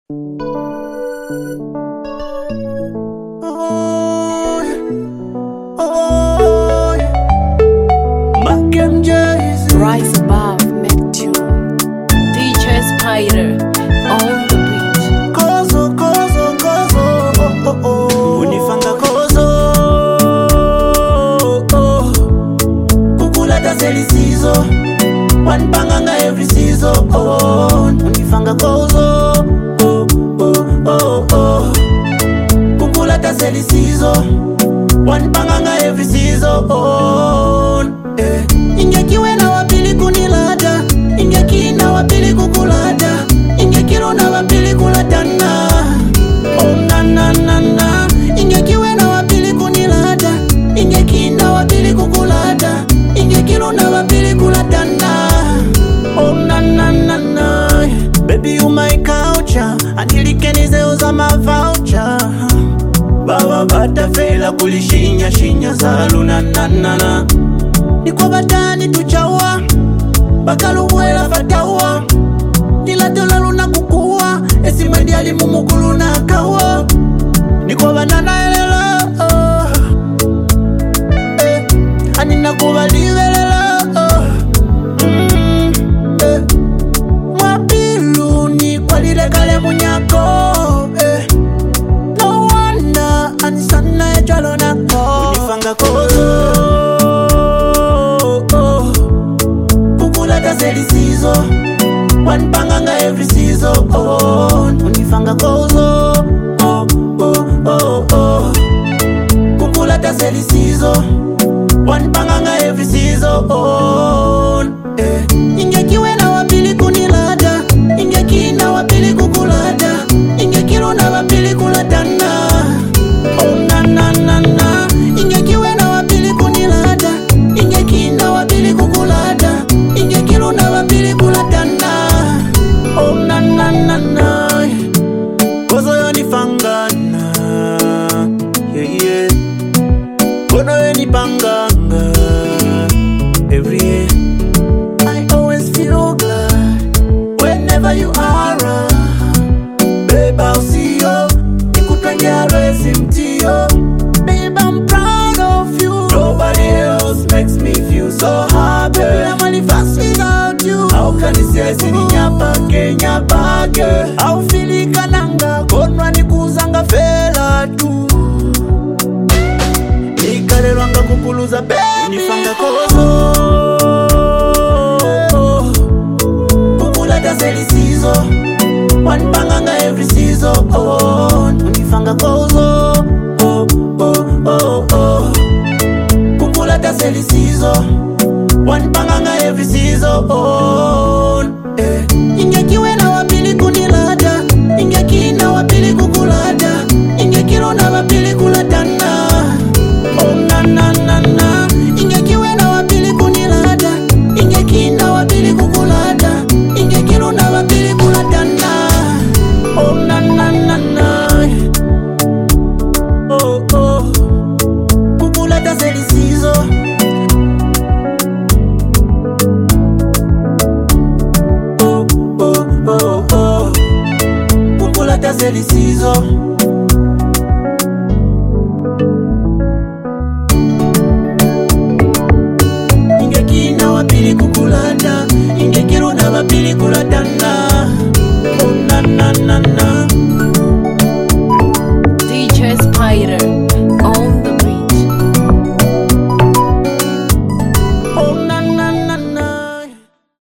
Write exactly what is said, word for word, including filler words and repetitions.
Oh, yeah. Oh, yeah. Mac M J's Rise above Neptune. D J Spider on the beat. Kozo, kozo, kozo, oh, oh, oh. Unifanga kozo, oh. Kukula taseli sizo, one panganga every season, oh. Unifanga kozo, oh, oh, oh, oh. Kukula taseli sizo, one panganga every season, oh. Eh. Ingekiwe na wapili kunilada, ingeki na wapili kukulada, ingekiro na wapili kuladana. Oh na na na na, ingekiwe na wapili kunilada, ingeki na wapili kukulada, ingekiro na wapili kuladana. Oh na na na na, baby you my culture, andilikenize oza ma voucher. Baba bata fela kulishinya shinya zalu na na na na. Nikwa batani tuchawa, bakaluwela fatawa. Nila dola luna kukua, esi mandiali mumukulu na kawa. Nikwa banana elela, oh. Eh, anina kubaliwelela, oh. Mm, eh. Mwapilu ni kwa lile kale munyako, eh. No wonder, anisana ejalo nako. Unifanga kozo, taseli sizo, one panganga every season, oh. Unifanga kozo, oh, oh, oh, oh. Kukula taseli sizo, one panganga every season, oh. Eh. Ingekiwe na wapili kunilada, ingeki na wapili kukulada, ingekiro na wapili kuladana. Oh na na na na, ingekiwe na wapili kunilada, ingeki na wapili kukulada, ingekiro na wapili kuladana. Oh na na na na, kozo yoni fangana, yeah yeah. Kono yoni panganga, every year. I always feel glad whenever you are around. Babe, I'll see you, nikutwengia resi mtio. Babe, I'm proud of you. Nobody else makes me feel so happy. I'm only fast without you. How can you say sini nyapake, nyapake? How fili kananga, konwa nikuzanga fela tu. Nikarelwanga kukuluza baby. Unifanga kozo, kukula taseli sizo, one panganga every season, oh. Unifanga kozo, oh, oh, oh, oh. Kukula taseli sizo, one panganga every season, oh. Eh. Ingekiwe na wapili kunilada, ingeki na wapili kukulada, ingekiro na wapili kuladana. Oh na na na na, ingekiwe na wapili kunilada, ingeki na wapili kukulada, ingekiro na wapili kuladana. Oh na na na na, oh oh. Kukula taseli sizo, oh oh oh oh. Kukula taseli sizo. Ingeki na wapili kukulada, ingekiro na wapili kuladana.